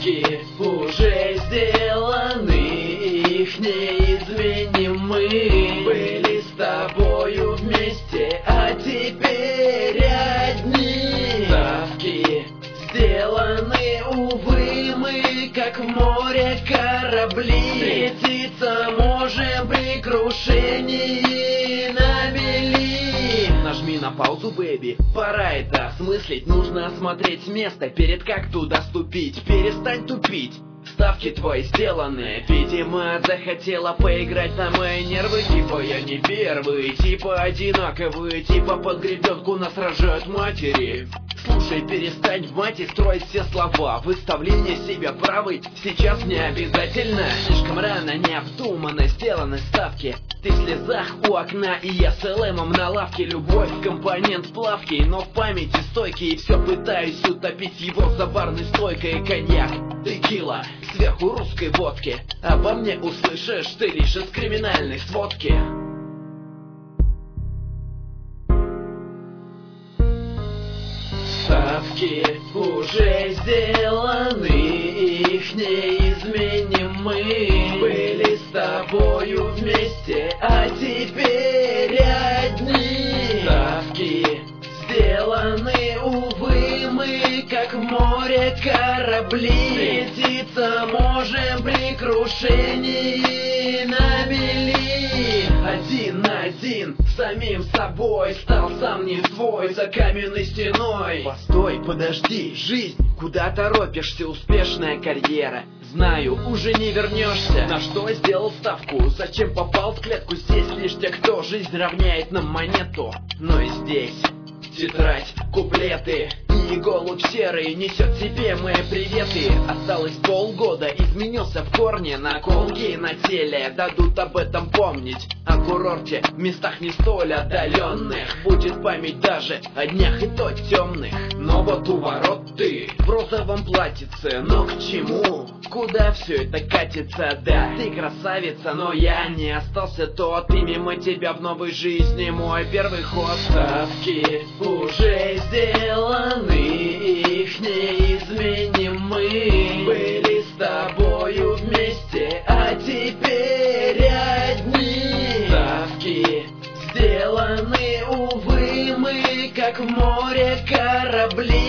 Ставки уже сделаны, их не изменим мы. Были с тобою вместе, а теперь одни. Ставки сделаны, увы, мы как в море корабли. Встретиться можем при крушении на мели. Нажми на паузу, бэби, пора это осмыслить. Нужно осмотреть место перед как туда ступить. Перестань тупить, ставки твои сделаны. Видимо, захотела поиграть на мои нервы. Типа я не первый, типа одинаковые, типа под гребенку нас рожают матери. Слушай, перестань в мате строить все слова. Выставление себя правой сейчас не обязательно. Слишком рано, необдуманно сделаны ставки. Ты в слезах у окна, и я с ЛМом на лавке. Любовь компонент плавки, но в памяти стойкий. И все пытаюсь утопить его за барной стойкой. Коньяк, текила, сверху русской водки. Обо мне услышишь ты лишь из криминальной сводки. Ставки уже сделаны, их не изменим мы. Были с тобою вместе, а теперь одни. Ставки сделаны, увы, мы как в море корабли. Встретиться можем при крушении на мели. Один на один с самим собой, стал сам не свой за каменной стеной. Постой, подожди, жизнь, куда торопишься? Успешная карьера, знаю, уже не вернешься. На что сделал ставку? Зачем попал в клетку? Здесь лишь те, кто жизнь равняет на монету. Но и здесь тетрадь, куплеты, и голубь серый несет тебе мои приветы. Осталось полгода, изменился в корне. Наколки на теле дадут об этом помнить. О курорте, в местах не столь отдаленных. Будет память даже о днях и то темных. Но вот у ворот ты в розовом платьице. Но к чему? Куда все это катится? Да, ты красавица, но я не остался тот. И мимо тебя в новой жизни мой первый ход. Ставки уже сделаны, их не изменим мы. Были с тобою вместе, а теперь одни. Ставки сделаны, увы, мы как в море корабли.